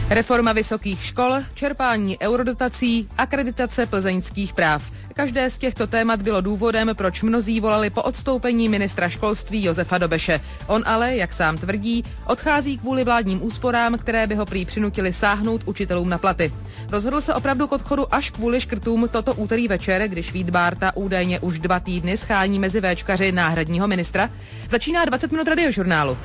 Reforma vysokých škol, čerpání eurodotací, akreditace plzeňských práv. Každé z těchto témat bylo důvodem, proč mnozí volali po odstoupení ministra školství Josefa Dobeše. On ale, jak sám tvrdí, odchází kvůli vládním úsporám, které by ho prý přinutili sáhnout učitelům na platy. Rozhodl se opravdu k odchodu až kvůli škrtům toto úterý večer, když Vít Bárta údajně už 2 týdny schání mezi véčkaři náhradního ministra. Začíná 20 minut radiožurnálu.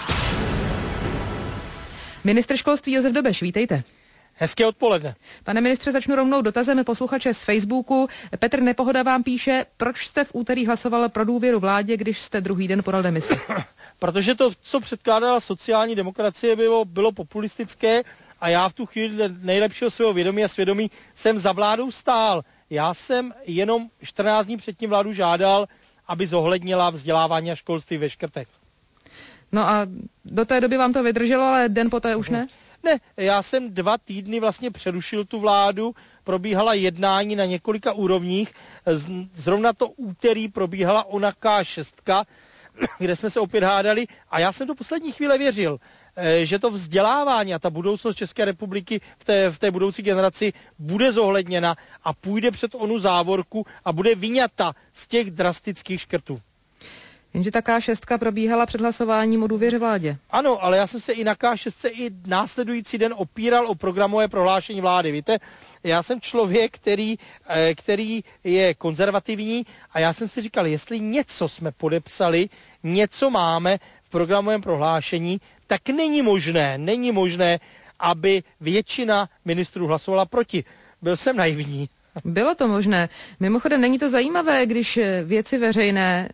Ministr školství Josef Dobeš, vítejte. Hezké odpoledne. Pane ministře, začnu rovnou dotazem posluchače z Facebooku. Petr Nepohoda vám píše, proč jste v úterý hlasoval pro důvěru vládě, když jste druhý den podal demisi? Protože to, co předkládala sociální demokracie, bylo populistické a já v tu chvíli nejlepšího svého vědomí a svědomí jsem za vládou stál. Já jsem jenom 14 dní předtím vládu žádal, aby zohlednila vzdělávání a školství ve škrtech. No a do té doby vám to vydrželo, ale den poté už ne? Ne, já jsem 2 týdny vlastně přerušil tu vládu, probíhala jednání na několika úrovních, zrovna to úterý probíhala ona K6, kde jsme se opět hádali a já jsem do poslední chvíle věřil, že to vzdělávání a ta budoucnost České republiky v té budoucí generaci bude zohledněna a půjde před onu závorku a bude vyňata z těch drastických škrtů. Jenže ta K6 probíhala před hlasováním o důvěře vládě. Ano, ale já jsem se i na K6 i následující den opíral o programové prohlášení vlády. Víte, já jsem člověk, který je konzervativní a já jsem si říkal, jestli něco jsme podepsali, něco máme v programovém prohlášení, tak není možné, aby většina ministrů hlasovala proti. Byl jsem naivní. Bylo to možné. Mimochodem, není to zajímavé, když Věci veřejné,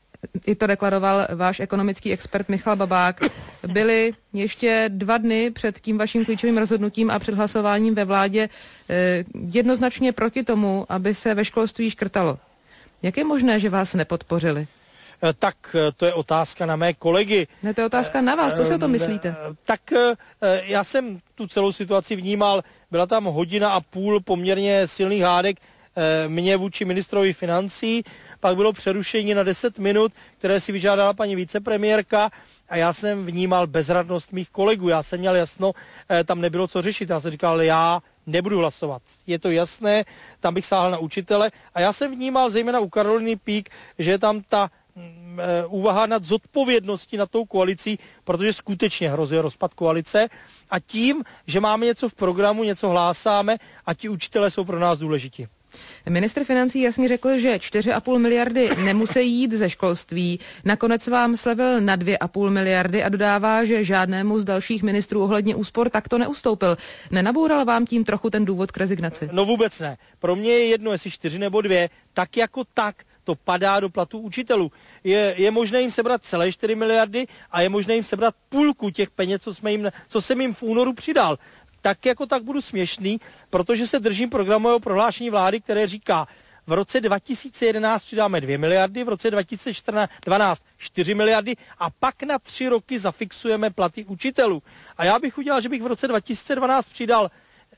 i to deklaroval váš ekonomický expert Michal Babák, byli ještě 2 dny před tím vaším klíčovým rozhodnutím a před hlasováním ve vládě jednoznačně proti tomu, aby se ve školství škrtalo. Jak je možné, že vás nepodpořili? Tak to je otázka na mé kolegy. Ne, to je otázka na vás. Co si o tom myslíte? Tak já jsem tu celou situaci vnímal. Byla tam 1,5 hodiny poměrně silných hádek mě vůči ministrovi financí, pak bylo přerušení na 10 minut, které si vyžádala paní vicepremiérka a já jsem vnímal bezradnost mých kolegů. Já jsem měl jasno, tam nebylo co řešit. Já jsem říkal, já nebudu hlasovat. Je to jasné, tam bych sáhl na učitele a já jsem vnímal zejména u Karoliny Pík, že je tam ta úvaha nad zodpovědností nad tou koalicí, protože skutečně hrozí rozpad koalice a tím, že máme něco v programu, něco hlásáme a ti učitelé jsou pro nás důležití. Ministr financí jasně řekl, že 4,5 miliardy nemusí jít ze školství. Nakonec vám slevil na 2,5 miliardy a dodává, že žádnému z dalších ministrů ohledně úspor takto neustoupil. Nenaboural vám tím trochu ten důvod k rezignaci? No vůbec ne. Pro mě je jedno, jestli 4 nebo 2, tak jako tak to padá do platů učitelů. Je možné jim sebrat celé 4 miliardy a je možné jim sebrat půlku těch peněz, co jsem jim v únoru přidal. Tak jako tak budu směšný, protože se držím programového prohlášení vlády, které říká, v roce 2011 přidáme 2 miliardy, v roce 2012 4 miliardy a pak na 3 roky zafixujeme platy učitelů. A já bych udělal, že bych v roce 2012 přidal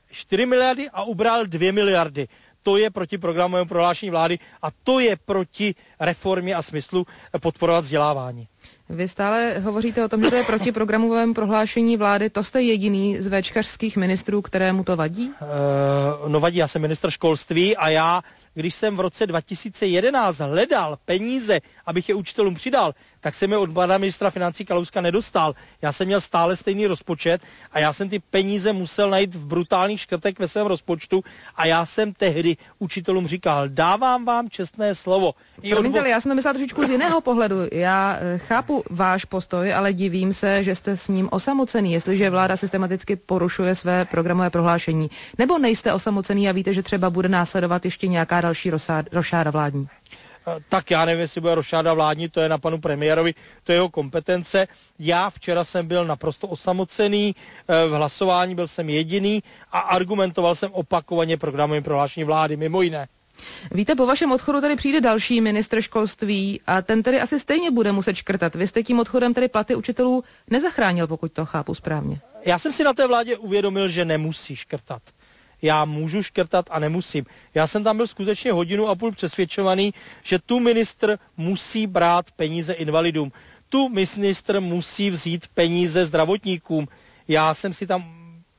4 miliardy a ubral 2 miliardy. To je proti programovému prohlášení vlády a to je proti reformě a smyslu podporovat vzdělávání. Vy stále hovoříte o tom, že to je proti programovému prohlášení vlády. To jste jediný z véčkařských ministrů, kterému to vadí? No vadí, já jsem ministr školství a já, když jsem v roce 2011 hledal peníze, abych je učitelům přidal, tak jsem je od pana ministra financí Kalouska nedostal. Já jsem měl stále stejný rozpočet a já jsem ty peníze musel najít v brutálních škrtech ve svém rozpočtu a já jsem tehdy učitelům říkal, dávám vám čestné slovo. Promiňte, ale já jsem to myslela trošičku z jiného pohledu. Já chápu váš postoj, ale divím se, že jste s ním osamocený, jestliže vláda systematicky porušuje své programové prohlášení. Nebo nejste osamocený a víte, že třeba bude následovat ještě nějaká další rošáda vládní? Tak já nevím, jestli bude rošáda vládní, to je na panu premiérovi, to je jeho kompetence. Já včera jsem byl naprosto osamocený, v hlasování byl jsem jediný a argumentoval jsem opakovaně programovým prohlášení vlády, mimo jiné. Víte, po vašem odchodu tady přijde další ministr školství a ten tedy asi stejně bude muset škrtat. Vy jste tím odchodem tedy platy učitelů nezachránil, pokud to chápu správně. Já jsem si na té vládě uvědomil, že nemusí škrtat. Já můžu škrtat a nemusím. Já jsem tam byl skutečně 1,5 hodiny přesvědčovaný, že tu ministr musí brát peníze invalidům. Tu ministr musí vzít peníze zdravotníkům. Já jsem si tam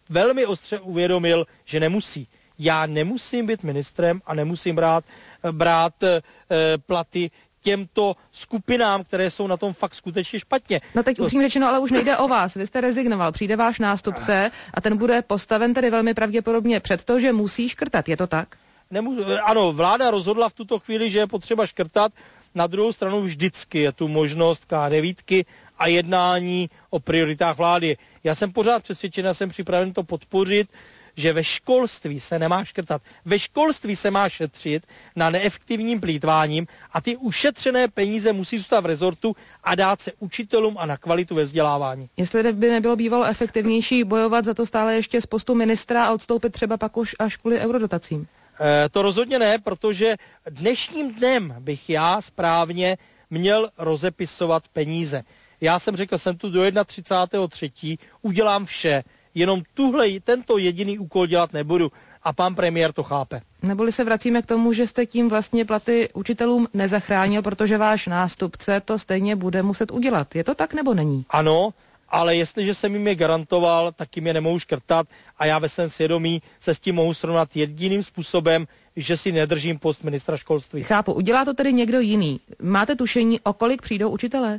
velmi ostře uvědomil, že nemusí. Já nemusím být ministrem a nemusím brát platy těmto skupinám, které jsou na tom fakt skutečně špatně. No teď upřímně řečeno, ale už nejde o vás. Vy jste rezignoval, přijde váš nástupce a ten bude postaven tedy velmi pravděpodobně před to, že musí škrtat. Je to tak? Ano, vláda rozhodla v tuto chvíli, že je potřeba škrtat. Na druhou stranu vždycky je tu možnost K9 a jednání o prioritách vlády. Já jsem pořád přesvědčen, já jsem připraven to podpořit, že ve školství se nemá škrtat. Ve školství se má šetřit na neefektivním plýtváním a ty ušetřené peníze musí zůstat v rezortu a dát se učitelům a na kvalitu ve vzdělávání. Jestli by nebylo bývalo efektivnější bojovat za to stále ještě z postu ministra a odstoupit třeba pak už až kvůli eurodotacím? To rozhodně ne, protože dnešním dnem bych já správně měl rozepisovat peníze. Já jsem řekl, jsem tu do 31.3. udělám vše, jenom tento jediný úkol dělat nebudu. A pan premiér to chápe. Neboli se vracíme k tomu, že jste tím vlastně platy učitelům nezachránil, protože váš nástupce to stejně bude muset udělat. Je to tak nebo není? Ano, ale jestliže jsem jim je garantoval, tak jim je nemohu škrtat a já ve svém svědomí se s tím mohu srovnat jediným způsobem, že si nedržím post ministra školství. Chápu, udělá to tedy někdo jiný. Máte tušení, o kolik přijdou učitelé?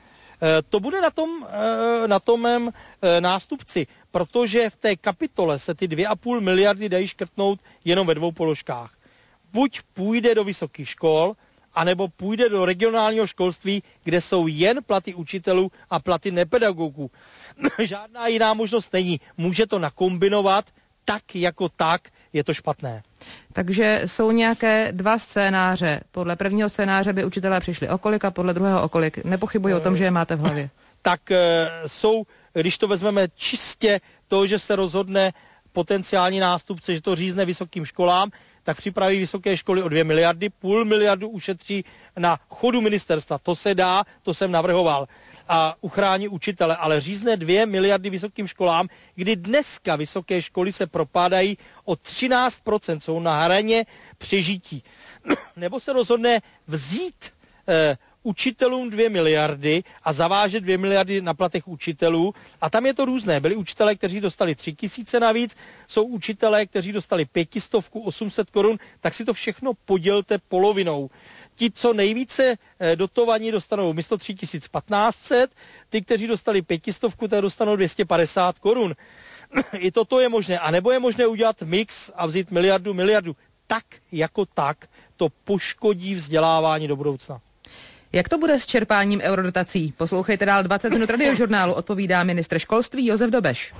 To bude na tom mém nástupci, protože v té kapitole se ty 2,5 miliardy dají škrtnout jenom ve dvou položkách. Buď půjde do vysokých škol, anebo půjde do regionálního školství, kde jsou jen platy učitelů a platy nepedagogů. Žádná jiná možnost není. Může to nakombinovat, tak jako tak je to špatné. Takže jsou nějaké dva scénáře. Podle prvního scénáře by učitelé přišli o kolik a podle druhého o kolik. Nepochybuji o tom, že je máte v hlavě. Tak jsou, když to vezmeme čistě to, že se rozhodne potenciální nástupce, že to řízne vysokým školám, tak připraví vysoké školy o 2 miliardy, 0,5 miliardy ušetří na chodu ministerstva. To se dá, to jsem navrhoval. A uchrání učitele, ale řízne 2 miliardy vysokým školám, kdy dneska vysoké školy se propádají o 13%, jsou na hraně přežití. Nebo se rozhodne vzít učitelům 2 miliardy a zavážet 2 miliardy na platech učitelů. A tam je to různé. Byli učitelé, kteří dostali 3 000 navíc, jsou učitelé, kteří dostali 500, 800 korun, tak si to všechno podělte polovinou. Ti, co nejvíce dotovaní, dostanou místo 3 1500, ty, kteří dostali 500, tak dostanou 250 korun. I toto je možné. A nebo je možné udělat mix a vzít miliardu. Tak jako tak to poškodí vzdělávání do budoucna. Jak to bude s čerpáním eurodotací? Poslouchejte dál 20 minut Radiožurnálu, odpovídá ministr školství Josef Dobeš.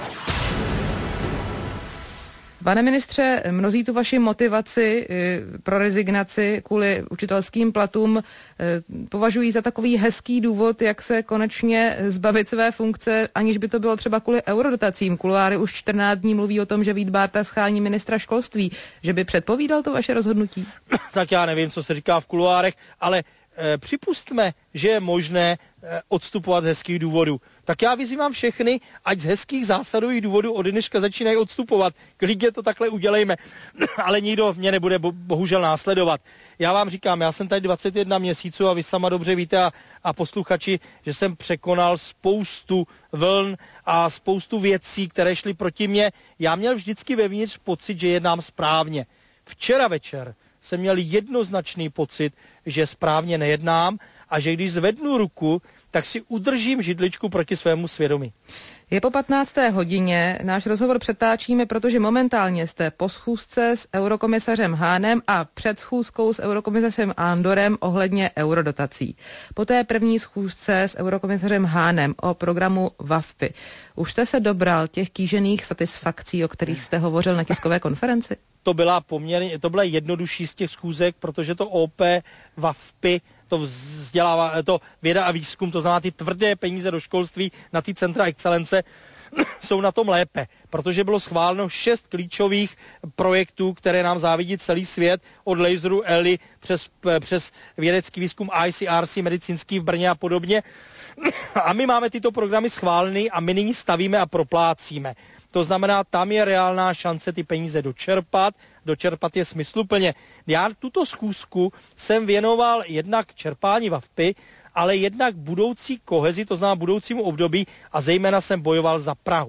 Pane ministře, mnozí tu vaši motivaci pro rezignaci kvůli učitelským platům považují za takový hezký důvod, jak se konečně zbavit své funkce, aniž by to bylo třeba kvůli eurodotacím. Kuloáry už 14 dní mluví o tom, že Vít Bárta schání ministra školství, že by předpovídal to vaše rozhodnutí. Tak já nevím, co se říká v kuloárech, ale připustme, že je možné odstupovat z hezkých důvodů. Tak já vyzývám všechny, ať z hezkých zásadových důvodů od dneška začínají odstupovat. Klidně to takhle udělejme, ale nikdo mě nebude bohužel následovat. Já vám říkám, já jsem tady 21 měsíců a vy sama dobře víte a posluchači, že jsem překonal spoustu vln a spoustu věcí, které šly proti mně. Já měl vždycky vevnitř pocit, že jednám správně. Včera večer jsem měl jednoznačný pocit, že správně nejednám a že když zvednu ruku, tak si udržím židličku proti svému svědomí. Je po 15. hodině, náš rozhovor přetáčíme, protože momentálně jste po schůzce s eurokomisařem Hánem a před schůzkou s eurokomisařem Andorem ohledně eurodotací. Po té první schůzce s eurokomisařem Hánem o programu VaVpI. Už jste se dobral těch kýžených satisfakcí, o kterých jste hovořil na tiskové konferenci? To byla jednodušší z těch schůzek, protože to OP, VaVpI, to věda a výzkum, to znamená ty tvrdé peníze do školství na ty centra excelence, jsou na tom lépe, protože bylo schváleno 6 klíčových projektů, které nám závidí celý svět, od laseru ELI přes vědecký výzkum ICRC, medicínský v Brně a podobně. A my máme tyto programy schváleny a my nyní stavíme a proplácíme. To znamená, tam je reálná šance ty peníze dočerpat je smysluplně. Já tuto schůzku jsem věnoval jednak čerpání VaVpI, ale jednak budoucí kohezi, to znamená budoucímu období a zejména jsem bojoval za Prahu.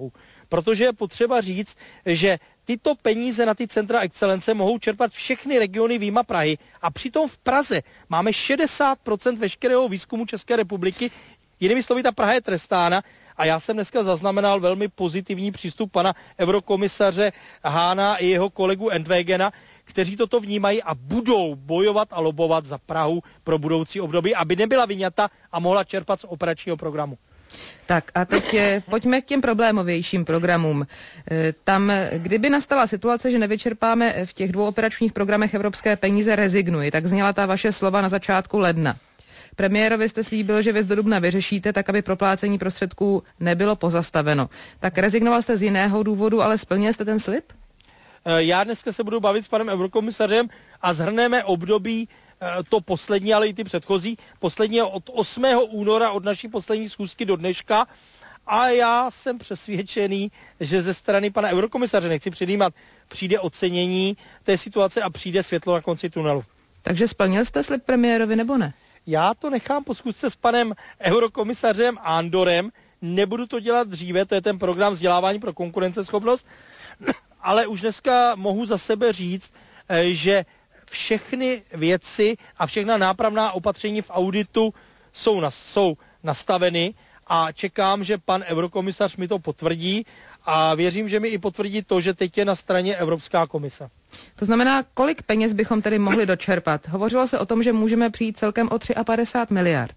protože je potřeba říct, že tyto peníze na ty centra excelence mohou čerpat všechny regiony vyjma Prahy a přitom v Praze máme 60% veškerého výzkumu České republiky. Jinými slovy, ta Praha je trestána a já jsem dneska zaznamenal velmi pozitivní přístup pana eurokomisaře Hána i jeho kolegu Entwegena, kteří toto vnímají a budou bojovat a lobovat za Prahu pro budoucí období, aby nebyla vyňata a mohla čerpat z operačního programu. Tak a teď pojďme k těm problémovějším programům. Tam, kdyby nastala situace, že nevyčerpáme v těch 2 operačních programech evropské peníze, rezignuji, tak zněla ta vaše slova na začátku ledna. Premiérovi jste slíbil, že věc do dubna vyřešíte, tak aby proplácení prostředků nebylo pozastaveno. Tak rezignoval jste z jiného důvodu, ale splnil jste ten slib? Já dneska se budu bavit s panem eurokomisařem a zhrneme období to poslední, ale i ty předchozí. Poslední od 8. února od naší poslední schůzky do dneška a já jsem přesvědčený, že ze strany pana eurokomisaře, nechci předjímat, přijde ocenění té situace a přijde světlo na konci tunelu. Takže splnil jste slib premiérovi nebo ne? Já to nechám po schůzce s panem eurokomisařem Andorem, nebudu to dělat dříve, to je ten program vzdělávání pro konkurenceschopnost, ale už dneska mohu za sebe říct, že všechny věci a všechna nápravná opatření v auditu jsou nastaveny a čekám, že pan eurokomisař mi to potvrdí a věřím, že mi i potvrdí to, že teď je na straně Evropská komise. To znamená, kolik peněz bychom tedy mohli dočerpat? Hovořilo se o tom, že můžeme přijít celkem o 53 miliard.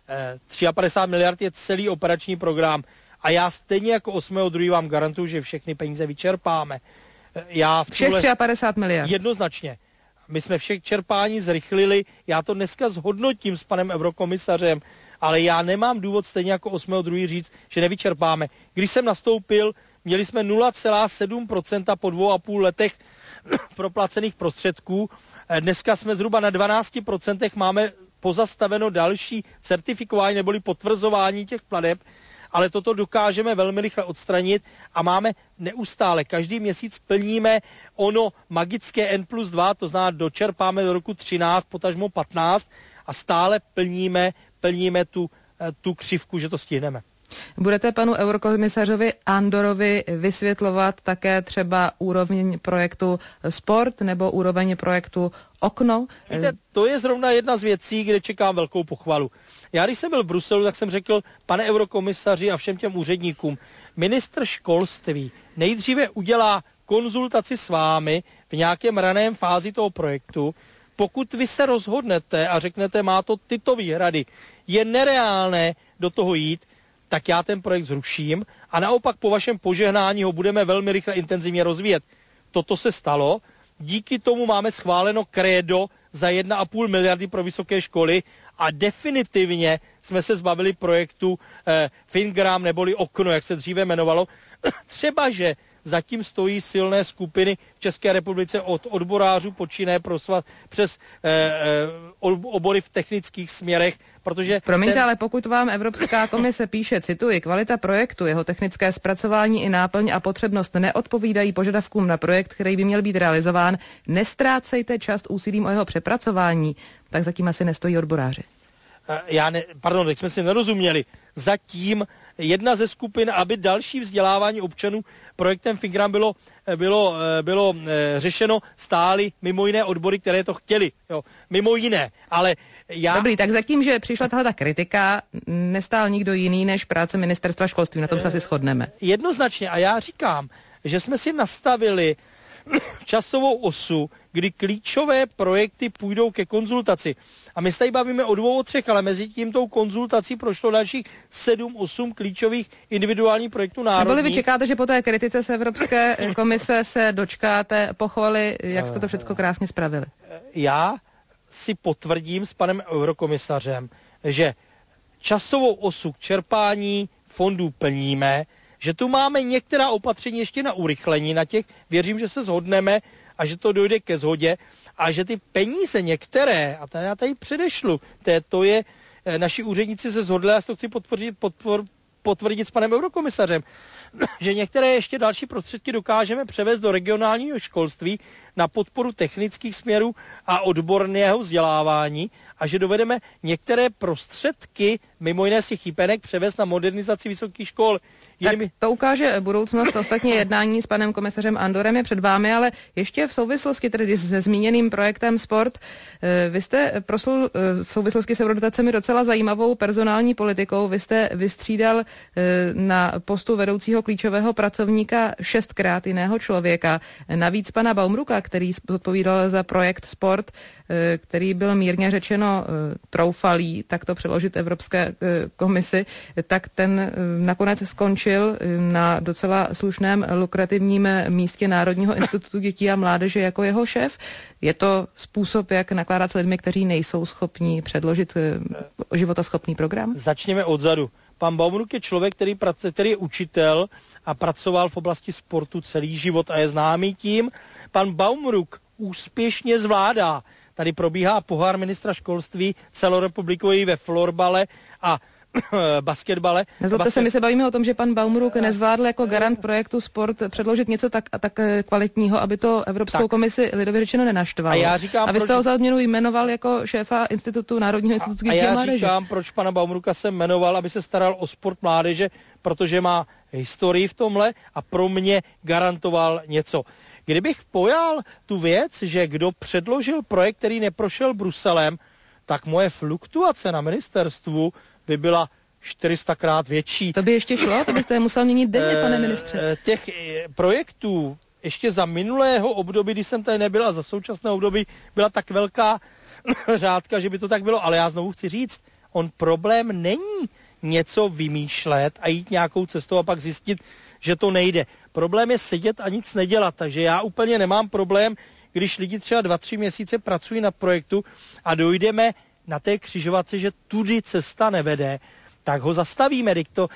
53 miliard je celý operační program a já stejně jako 8.2. vám garantuju, že všechny peníze vyčerpáme. Všech 53 miliard? Jednoznačně. My jsme všech čerpání zrychlili, já to dneska zhodnotím s panem eurokomisařem, ale já nemám důvod stejně jako 8.2. říct, že nevyčerpáme. Když jsem nastoupil, měli jsme 0,7% po 2,5 letech proplacených prostředků. Dneska jsme zhruba na 12%, máme pozastaveno další certifikování neboli potvrzování těch plateb, ale toto dokážeme velmi rychle odstranit a máme neustále, každý měsíc plníme ono magické N+2, to znamená dočerpáme do roku 13, potažmo 15 a stále plníme tu křivku, že to stihneme. Budete panu eurokomisařovi Andorovi vysvětlovat také třeba úroveň projektu Sport nebo úroveň projektu Okno? Víte, to je zrovna jedna z věcí, kde čekám velkou pochvalu. Já když jsem byl v Bruselu, tak jsem řekl, pane eurokomisaři a všem těm úředníkům, ministr školství nejdříve udělá konzultaci s vámi v nějakém raném fázi toho projektu. Pokud vy se rozhodnete a řeknete, má to tyto výhrady, je nereálné do toho jít, tak já ten projekt zruším a naopak po vašem požehnání ho budeme velmi rychle intenzivně rozvíjet. Toto se stalo, díky tomu máme schváleno krédo za 1,5 miliardy pro vysoké školy a definitivně jsme se zbavili projektu Fingram neboli Okno, jak se dříve jmenovalo. Třeba, že zatím stojí silné skupiny v České republice od odborářů počínaje přes obory v technických směrech, protože... Promiňte, ale pokud vám Evropská komise píše, cituji, kvalita projektu, jeho technické zpracování i náplň a potřebnost neodpovídají požadavkům na projekt, který by měl být realizován, nestrácejte čas úsilím o jeho přepracování, tak zatím asi nestojí odboráři. Pardon, tak jsme si nerozuměli. Zatím jedna ze skupin, aby další vzdělávání občanů projektem Fingram bylo řešeno, stály mimo jiné odbory, které to chtěli. Jo, mimo jiné, ale Dobrý, tak zatím, že přišla tahle kritika, nestál nikdo jiný než práce ministerstva školství, na tom se asi shodneme. Jednoznačně a já říkám, že jsme si nastavili časovou osu, kdy klíčové projekty půjdou ke konzultaci. A my se tady bavíme o 2, o 3, ale mezi tím tou konzultací prošlo dalších 7-8 klíčových individuálních projektů národních. Neboli vy čekáte, že po té kritice z Evropské komise se dočkáte pochvaly, jak jste to všechno krásně spravili? Já si potvrdím s panem eurokomisařem, že časovou osu k čerpání fondů plníme, že tu máme některá opatření ještě na urychlení, na těch věřím, že se shodneme a že to dojde ke shodě a že ty peníze některé, a já tady předešlu, to je, naši úředníci se shodli, já si to chci potvrdit s panem eurokomisařem, že některé ještě další prostředky dokážeme převést do regionálního školství, na podporu technických směrů a odborného vzdělávání a že dovedeme některé prostředky, mimo jiné z těch IPENek, převést na modernizaci vysokých škol. Tak to ukáže budoucnost. Ostatně jednání s panem komisařem Andorem je před vámi, ale ještě v souvislosti tedy se zmíněným projektem Sport. Vy jste proslul v souvislosti s eurodotacemi docela zajímavou personální politikou. Vy jste vystřídal na postu vedoucího klíčového pracovníka 6krát jiného člověka. Navíc pana Baumruka, který odpovídal za projekt Sport, který byl mírně řečeno troufalý, tak to přeložit Evropské komisi, tak ten nakonec skončil na docela slušném lukrativním místě Národního institutu dětí a mládeže jako jeho šéf. Je to způsob, jak nakládat s lidmi, kteří nejsou schopní předložit životaschopný program? Začněme odzadu. Pan Baumruk je člověk, který je učitel a pracoval v oblasti sportu celý život a je známý tím. Pan Baumruk úspěšně zvládá. Tady probíhá pohár ministra školství celorepublikový ve florbale a basketbale. Nezlobte se, my se bavíme o tom, že pan Baumruk nezvládl jako garant projektu Sport předložit něco tak kvalitního, aby to Evropskou komisi lidově řečeno nenaštvalo. A vy jste ho za odměnu jmenoval jako šéfa institutu Národního institutu dětí a mládeže. Já říkám, proč pana Baumruka jsem jmenoval, aby se staral o sport mládeže, protože má historii v tomhle a pro mě garantoval něco. Kdybych pojal tu věc, že kdo předložil projekt, který neprošel Bruselem, tak moje fluktuace na ministerstvu by byla 400krát větší. To by ještě šlo? To byste musel měnit denně, pane ministře. Těch projektů ještě za minulého období, když jsem tady nebyl, a za současného období byla tak velká řádka, že by to tak bylo. Ale já znovu chci říct, on problém není něco vymýšlet a jít nějakou cestou a pak zjistit, že to nejde. Problém je sedět a nic nedělat, takže já úplně nemám problém, když lidi třeba 2-3 měsíce pracují na projektu a dojdeme na té křižovatce, že tudy cesta nevede, tak ho zastavíme.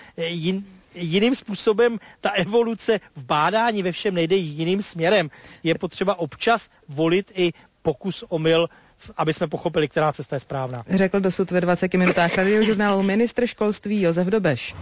Jiným způsobem ta evoluce v bádání ve všem nejde jiným směrem. Je potřeba občas volit i pokus omyl, aby jsme pochopili, která cesta je správná. Řekl dosud ve 20 minutách Radiožurnálu ministr školství Josef Dobeš.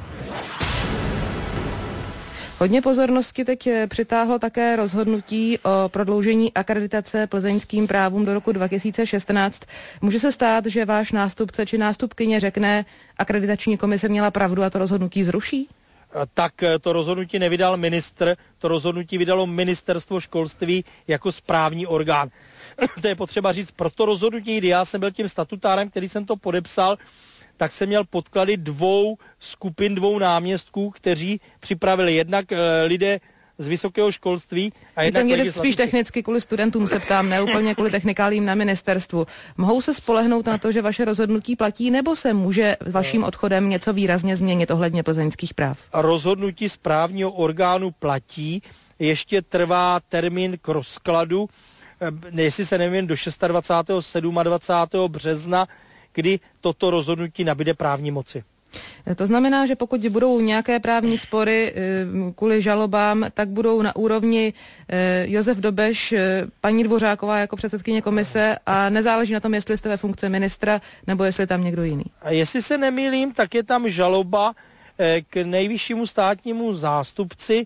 Hodně pozornosti teď přitáhlo také rozhodnutí o prodloužení akreditace plzeňským právům do roku 2016. Může se stát, že váš nástupce či nástupkyně řekne, akreditační komise měla pravdu a to rozhodnutí zruší? Tak to rozhodnutí nevydal ministr, to rozhodnutí vydalo ministerstvo školství jako správní orgán. To je potřeba říct, pro to rozhodnutí, kdy já jsem byl tím statutárem, který jsem to podepsal, tak jsem měl podklady 2 skupin, 2 náměstků, kteří připravili jednak lidé z vysokého školství a jednak legislativci. Spíš technicky kvůli studentům se ptám, ne úplně kvůli technikálím na ministerstvu. Mohou se spolehnout na to, že vaše rozhodnutí platí, nebo se může vaším odchodem něco výrazně změnit ohledně plzeňských práv? Rozhodnutí správního orgánu platí, ještě trvá termín k rozkladu, jestli se nevím, do 26. 27. března, kdy toto rozhodnutí nabyde právní moci. To znamená, že pokud budou nějaké právní spory kvůli žalobám, tak budou na úrovni Josef Dobeš, paní Dvořáková jako předsedkyně komise a nezáleží na tom, jestli jste ve funkci ministra nebo jestli tam někdo jiný. A jestli se nemýlím, tak je tam žaloba k nejvyššímu státnímu zástupci,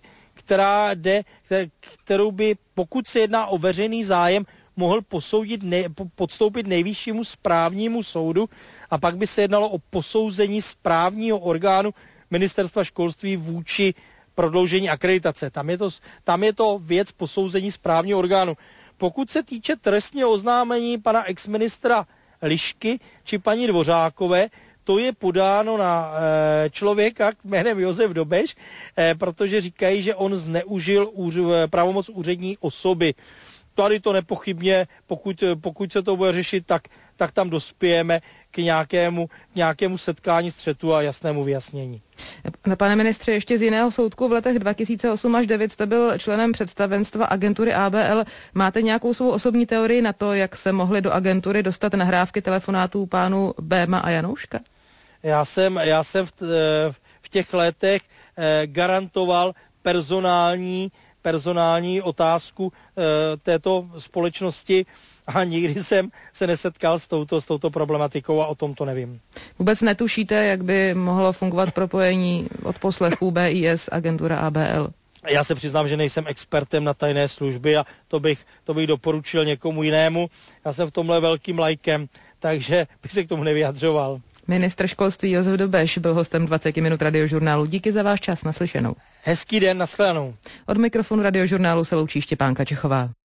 kterou by, pokud se jedná o veřejný zájem, mohl podstoupit nejvyššímu správnímu soudu a pak by se jednalo o posouzení správního orgánu ministerstva školství vůči prodloužení akreditace. Tam je to věc posouzení správního orgánu. Pokud se týče trestního oznámení pana exministra Lišky či paní Dvořákové, to je podáno na člověka jménem Josef Dobeš, protože říkají, že on zneužil pravomoc úřední osoby. Tady to nepochybně, pokud se to bude řešit, tak tam dospějeme k nějakému setkání střetu a jasnému vyjasnění. Pane ministře, ještě z jiného soudku v letech 2008 až 2009 jste byl členem představenstva agentury ABL. Máte nějakou svou osobní teorii na to, jak se mohly do agentury dostat nahrávky telefonátů pánů Béma a Janouška? Já jsem v těch letech garantoval personální otázku této společnosti a nikdy jsem se nesetkal s touto problematikou a o tom to nevím. Vůbec netušíte, jak by mohlo fungovat propojení od poslechů BIS agentura ABL? Já se přiznám, že nejsem expertem na tajné služby a to bych doporučil někomu jinému. Já jsem v tomhle velkým laikem, takže bych se k tomu nevyjadřoval. Ministr školství Josef Dobeš byl hostem 20 minut Radiožurnálu. Díky za váš čas, naslyšenou. Hezký den, nashledanou. Od mikrofonu Radiožurnálu se loučí Štěpánka Čechová.